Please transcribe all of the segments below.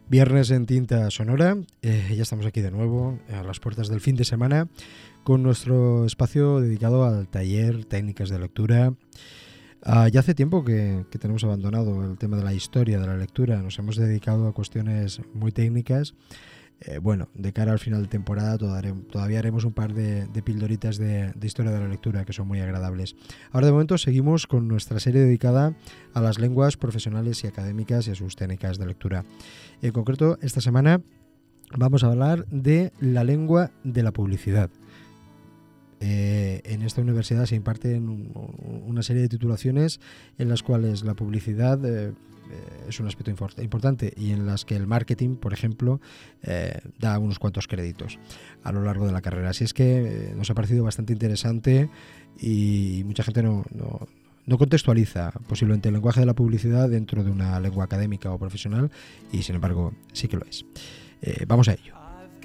Viernes en Tinta Sonora, ya estamos aquí de nuevo a las puertas del fin de semana con nuestro espacio dedicado al taller Técnicas de Lectura. Ya hace tiempo que tenemos abandonado el tema de la historia de la lectura, nos hemos dedicado a cuestiones muy técnicas. De cara al final de temporada todavía haremos un par de pildoritas de historia de la lectura que son muy agradables. Ahora de momento seguimos con nuestra serie dedicada a las lenguas profesionales y académicas y a sus técnicas de lectura. En concreto, esta semana vamos a hablar de la lengua de la publicidad. En esta universidad se imparten una serie de titulaciones en las cuales la publicidad es un aspecto importante y en las que el marketing, por ejemplo, da unos cuantos créditos a lo largo de la carrera. Así es que nos ha parecido bastante interesante y mucha gente no contextualiza posiblemente el lenguaje de la publicidad dentro de una lengua académica o profesional y sin embargo sí que lo es. Vamos a ello.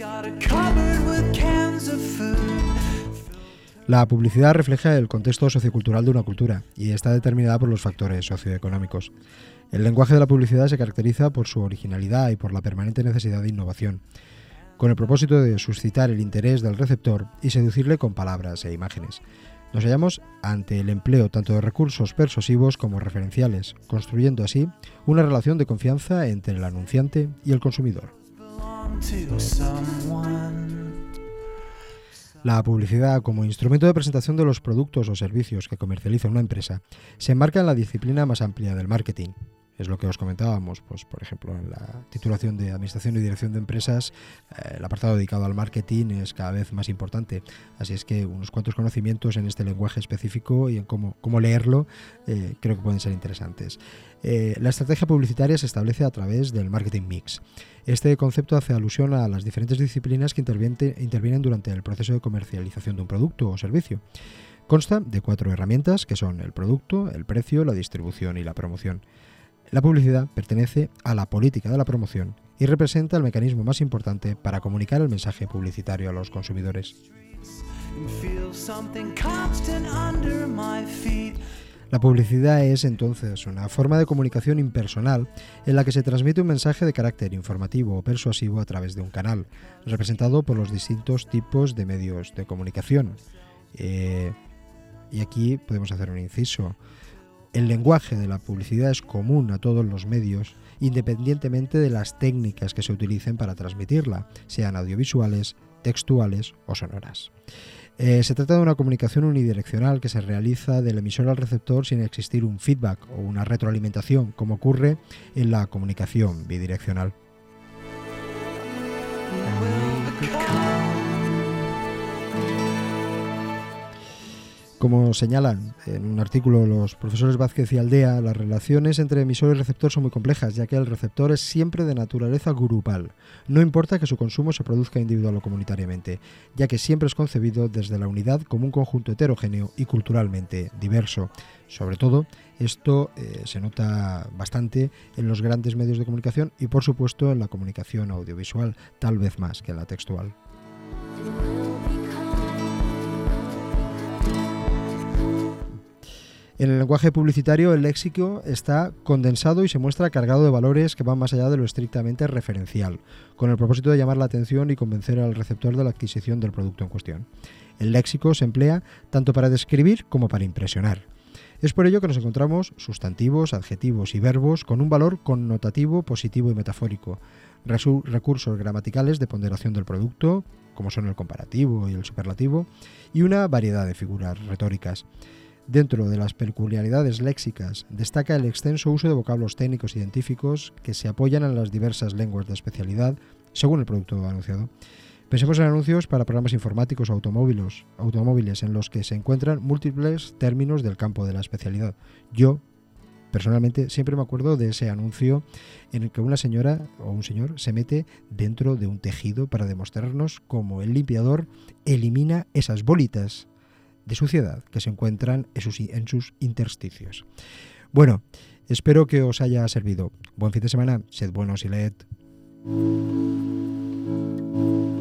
La publicidad refleja el contexto sociocultural de una cultura y está determinada por los factores socioeconómicos. El lenguaje de la publicidad se caracteriza por su originalidad y por la permanente necesidad de innovación, con el propósito de suscitar el interés del receptor y seducirle con palabras e imágenes. Nos hallamos ante el empleo tanto de recursos persuasivos como referenciales, construyendo así una relación de confianza entre el anunciante y el consumidor. La publicidad, como instrumento de presentación de los productos o servicios que comercializa una empresa, se enmarca en la disciplina más amplia del marketing. Es lo que os comentábamos, pues, por ejemplo, en la titulación de Administración y Dirección de Empresas, el apartado dedicado al marketing es cada vez más importante. Así es que unos cuantos conocimientos en este lenguaje específico y en cómo leerlo creo que pueden ser interesantes. La estrategia publicitaria se establece a través del marketing mix. Este concepto hace alusión a las diferentes disciplinas que intervienen durante el proceso de comercialización de un producto o servicio. Consta de 4 herramientas que son el producto, el precio, la distribución y la promoción. La publicidad pertenece a la política de la promoción y representa el mecanismo más importante para comunicar el mensaje publicitario a los consumidores. La publicidad es entonces una forma de comunicación impersonal en la que se transmite un mensaje de carácter informativo o persuasivo a través de un canal, representado por los distintos tipos de medios de comunicación. Y aquí podemos hacer un inciso. El lenguaje de la publicidad es común a todos los medios, independientemente de las técnicas que se utilicen para transmitirla, sean audiovisuales, textuales o sonoras. Se trata de una comunicación unidireccional que se realiza del emisor al receptor sin existir un feedback o una retroalimentación, como ocurre en la comunicación bidireccional. Como señalan en un artículo los profesores Vázquez y Aldea, las relaciones entre emisor y receptor son muy complejas, ya que el receptor es siempre de naturaleza grupal. No importa que su consumo se produzca individual o comunitariamente, ya que siempre es concebido desde la unidad como un conjunto heterogéneo y culturalmente diverso. Sobre todo, esto se nota bastante en los grandes medios de comunicación y, por supuesto, en la comunicación audiovisual, tal vez más que en la textual. En el lenguaje publicitario, el léxico está condensado y se muestra cargado de valores que van más allá de lo estrictamente referencial, con el propósito de llamar la atención y convencer al receptor de la adquisición del producto en cuestión. El léxico se emplea tanto para describir como para impresionar. Es por ello que nos encontramos sustantivos, adjetivos y verbos con un valor connotativo, positivo y metafórico, recursos gramaticales de ponderación del producto, como son el comparativo y el superlativo, y una variedad de figuras retóricas. Dentro de las peculiaridades léxicas destaca el extenso uso de vocablos técnicos y científicos que se apoyan en las diversas lenguas de especialidad según el producto anunciado. Pensemos en anuncios para programas informáticos o automóviles en los que se encuentran múltiples términos del campo de la especialidad. Yo, personalmente, siempre me acuerdo de ese anuncio en el que una señora o un señor se mete dentro de un tejido para demostrarnos cómo el limpiador elimina esas bolitas de suciedad que se encuentran en sus intersticios. Bueno, espero que os haya servido. Buen fin de semana, sed buenos y leed.